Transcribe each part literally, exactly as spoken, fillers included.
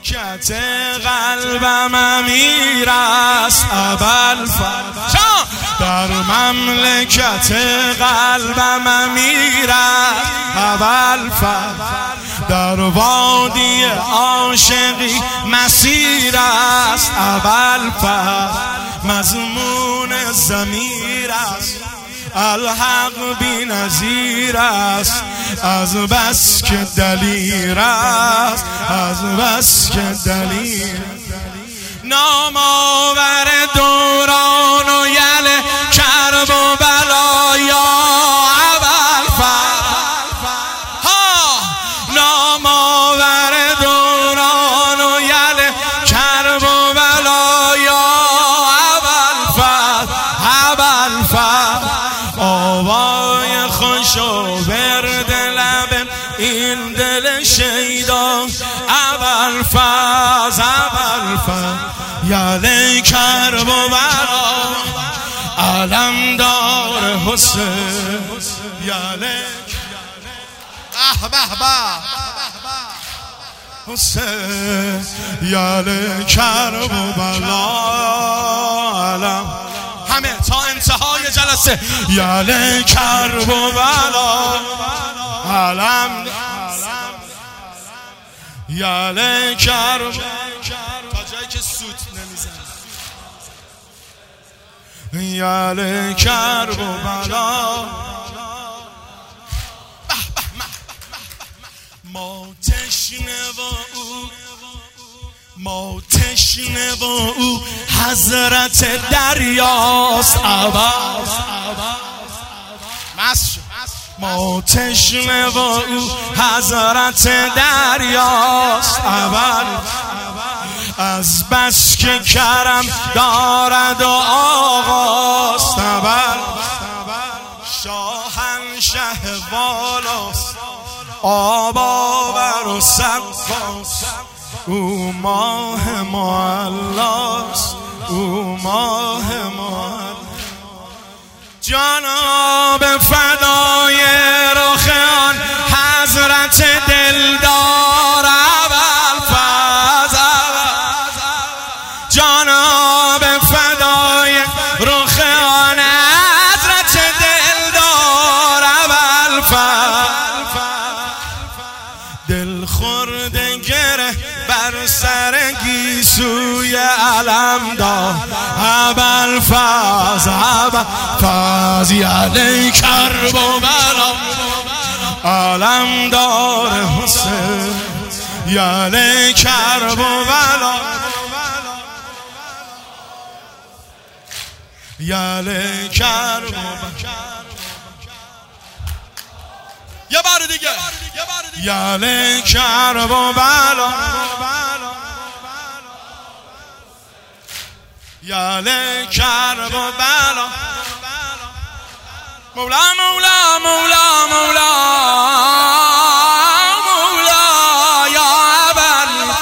مملکت قلبم امیر است ابوالفضل، در مملکت قلبم امیر است ابوالفضل، در وادی عاشقی مسیر است ابوالفضل، مضمون ضمیر است الحق بی نظیر است، از بس که دلیر است، از بس که دلیر. نام آور دوران و یل کرب و بلایا ابوالفضل، ها نام آور دوران و یل کرب و بلایا ابوالفضل، ابوالفضل آوای خوش و برد لب این دل شیدا ابوالفضل، ابوالفضل یل کرب و بلا علمدار حسین یل به به به حسین یل کرب و بلا علم همه تا انتهای جلسه یل کرب و بلا علم یل کرب تا جایی که سوت نمیزن یل کرب و بلا ما تشنه و او ما تشنه و او حضرت دریاست ما تشنه و او حضرت دریاست اول، از بس که کرم دارد و آقاست اول، شاهنشه والاست آباور و سقاست، او ماه معلاست او ماه معلاست، جناب فدای رخ آن حضرت دلدار ابوالفضل، جناب فدای رخ آن حضرت دلدار ابوالفضل، دل خورده گره بر سر گیسوی علمدار ابوالفضل، ابوالفضل یل کرب و بلا علمدار حسین یل کرب و بلا یل کرب و بلا. یه بار دیگه یل کرب و بلا یل کرب و بلا، مولا مولا مولا مولا مولا یا ابوالفضل،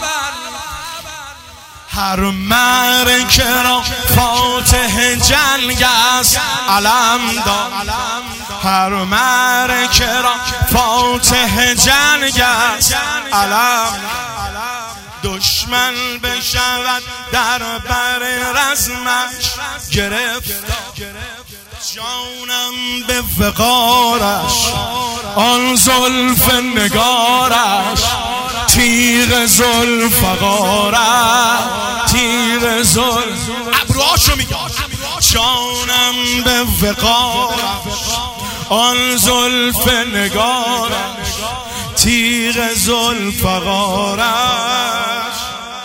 هر معرکه را فاتح جنگ است علمدار، هر معرکه را فاتح جنگ است علم، دشمن بشود در بر رزمش گرفتار، جانم به وقارش آن زلف نگارش، تیغ ذوالفقارش تیغ زلف ابروهاشو میگه، جانم به وقارش آن زلف نگارش، تیغ ذوالفقارش،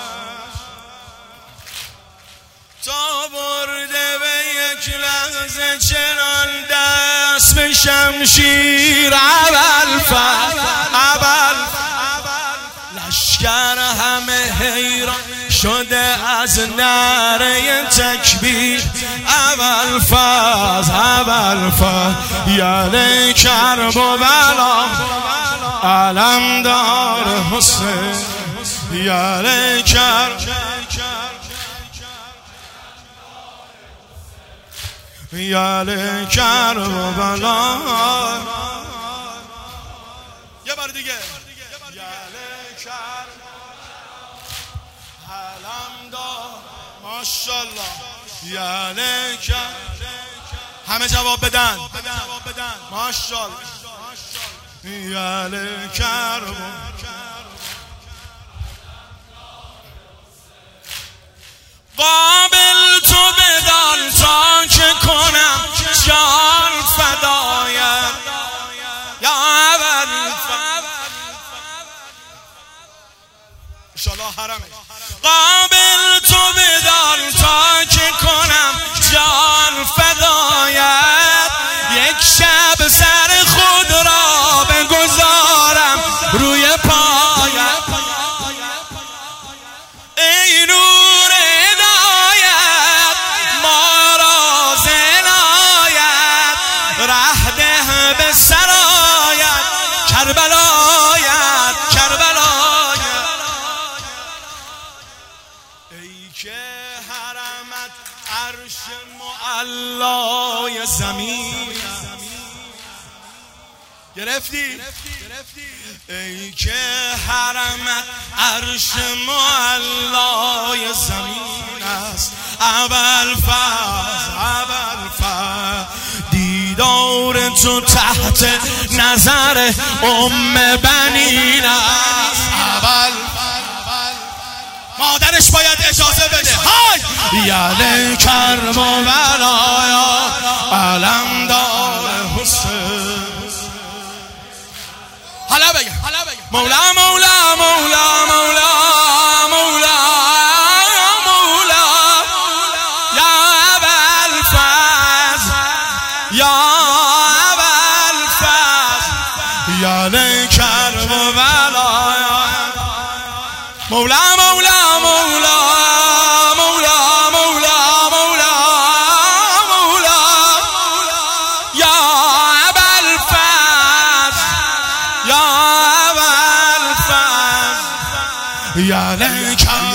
تا برده به یک لحظه چنان دست به شمشیر ابوالفضل، لشکر همه حیران شده از نعره تکبیر ابوالفضل، ابوالفضل یل کرب و بلا علمدار حسین یل کرب یل کرب و بلا. یه بار دیگه یل کرب علم دار ماشاءالله یعنی که همه جواب بدن ماشاءالله یعنی کرم قابل تو بدان تا که کنم جان فدایم یا اول انشالله حرمه قابل تو بدان تا که کنم جان فدایت یک شب سر خود را بگذارم روی پایت ای نور هدایت ما را زنایت ره ده به سرایت کربلایت کربلایت ای که حرمت عرش معلای زمین گرفتی؟ ای که حرمت عرش معلای زمین است ابوالفضل ابوالفضل دیدار تو تحت نظر ام بنین است ابوالفضل مادرش باید اجازه بده های یعنی کرم و بلایا علمدار حسین حالا بگم مولا مولا مولا مولا مولا مولا یا ابوالفضل یا ابوالفضل یعنی کرم و بلایا مولا مولا مولا مولا مولا مولا مولا یا ابوالفضل یا ابوالفضل یا لیکن